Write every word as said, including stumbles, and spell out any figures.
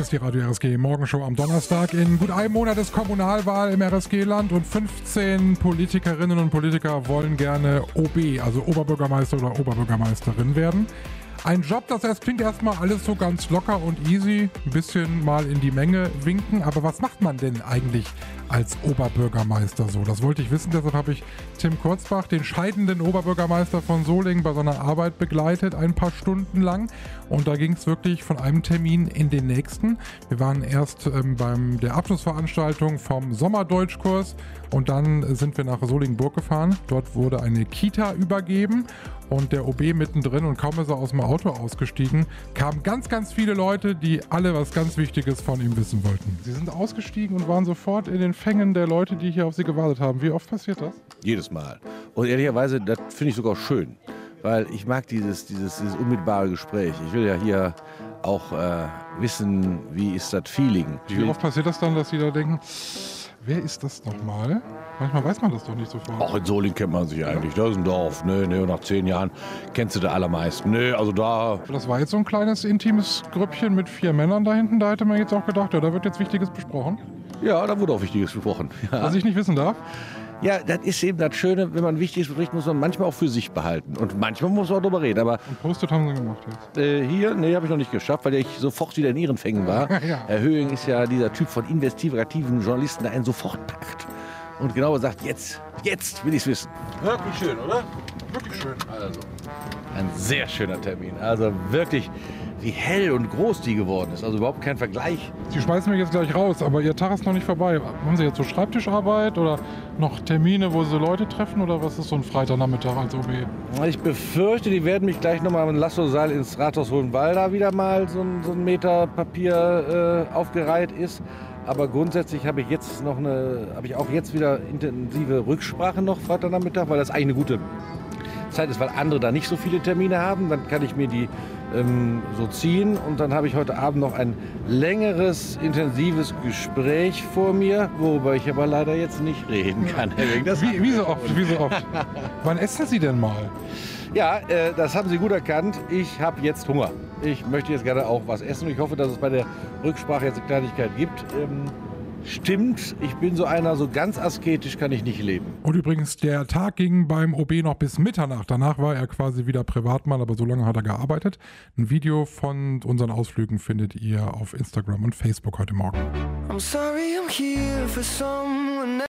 Hier ist die Radio R S G Morgenshow am Donnerstag. In gut einem Monat ist Kommunalwahl im R S G-Land und fünfzehn Politikerinnen und Politiker wollen gerne O B, also Oberbürgermeister oder Oberbürgermeisterin werden. Ein Job, das erst klingt erstmal alles so ganz locker und easy, ein bisschen mal in die Menge winken, aber was macht man denn eigentlich als Oberbürgermeister so? Das wollte ich wissen, deshalb habe ich Tim Kurzbach, den scheidenden Oberbürgermeister von Solingen, bei seiner Arbeit begleitet, ein paar Stunden lang, und da ging es wirklich von einem Termin in den nächsten. Wir waren erst ähm, beim der Abschlussveranstaltung vom Sommerdeutschkurs und dann sind wir nach Solingen-Burg gefahren. Dort wurde eine Kita übergeben und der O B mittendrin, und kaum ist er aus dem Auto ausgestiegen, kamen ganz, ganz viele Leute, die alle was ganz Wichtiges von ihm wissen wollten. Sie sind ausgestiegen und waren sofort in den Fängen der Leute, die hier auf Sie gewartet haben. Wie oft passiert das? Jedes Mal. Und ehrlicherweise, das finde ich sogar schön, weil ich mag dieses, dieses, dieses unmittelbare Gespräch. Ich will ja hier auch äh, wissen, wie ist das Feeling. Wie oft passiert das dann, dass Sie da denken, wer ist das nochmal? Manchmal weiß man das doch nicht sofort. Auch in Solingen kennt man sich eigentlich. Das ist ein Dorf. Nö, nö, nach zehn Jahren kennst du die allermeisten. Nö, also da... Das war jetzt so ein kleines, intimes Grüppchen mit vier Männern da hinten. Da hätte man jetzt auch gedacht, ja, da wird jetzt Wichtiges besprochen. Ja, da wurde auch Wichtiges besprochen. Ja. Was ich nicht wissen darf? Ja, das ist eben das Schöne, wenn man Wichtiges bespricht, muss man manchmal auch für sich behalten. Und manchmal muss man auch drüber reden. Aber Und Post-it haben Sie gemacht jetzt? Äh, hier, nee, habe ich noch nicht geschafft, weil ich sofort wieder in ihren Fängen war. Ja. Herr Höhing ist ja dieser Typ von investigativen Journalisten, der einen sofort packt. Und genau sagt, jetzt, jetzt will ich es wissen. Wirklich schön, oder? Wirklich schön. Also, ein sehr schöner Termin. Also wirklich, wie hell und groß die geworden ist. Also überhaupt kein Vergleich. Sie schmeißen mich jetzt gleich raus, aber Ihr Tag ist noch nicht vorbei. Haben Sie jetzt so Schreibtischarbeit oder noch Termine, wo Sie Leute treffen, oder was ist so ein Freitagnachmittag als O B? Ich befürchte, die werden mich gleich nochmal mit dem Lassoseil ins Rathaus holen, weil da wieder mal so ein, so ein Meter Papier äh, aufgereiht ist. Aber grundsätzlich habe ich jetzt noch eine, habe ich auch jetzt wieder intensive Rücksprache noch Freitagnachmittag, weil das eigentlich eine gute Zeit ist, weil andere da nicht so viele Termine haben. Dann kann ich mir die ähm, so ziehen, und dann habe ich heute Abend noch ein längeres, intensives Gespräch vor mir, worüber ich aber leider jetzt nicht reden kann. Das Wie, wie so oft, wie so oft. Wann essen Sie denn mal? Ja, äh, das haben Sie gut erkannt. Ich habe jetzt Hunger. Ich möchte jetzt gerne auch was essen, und ich hoffe, dass es bei der Rücksprache jetzt eine Kleinigkeit gibt. Ähm, stimmt, ich bin so einer, so ganz asketisch kann ich nicht leben. Und übrigens, der Tag ging beim O B noch bis Mitternacht. Danach war er quasi wieder Privatmann, aber so lange hat er gearbeitet. Ein Video von unseren Ausflügen findet ihr auf Instagram und Facebook heute Morgen. I'm sorry, I'm here for someone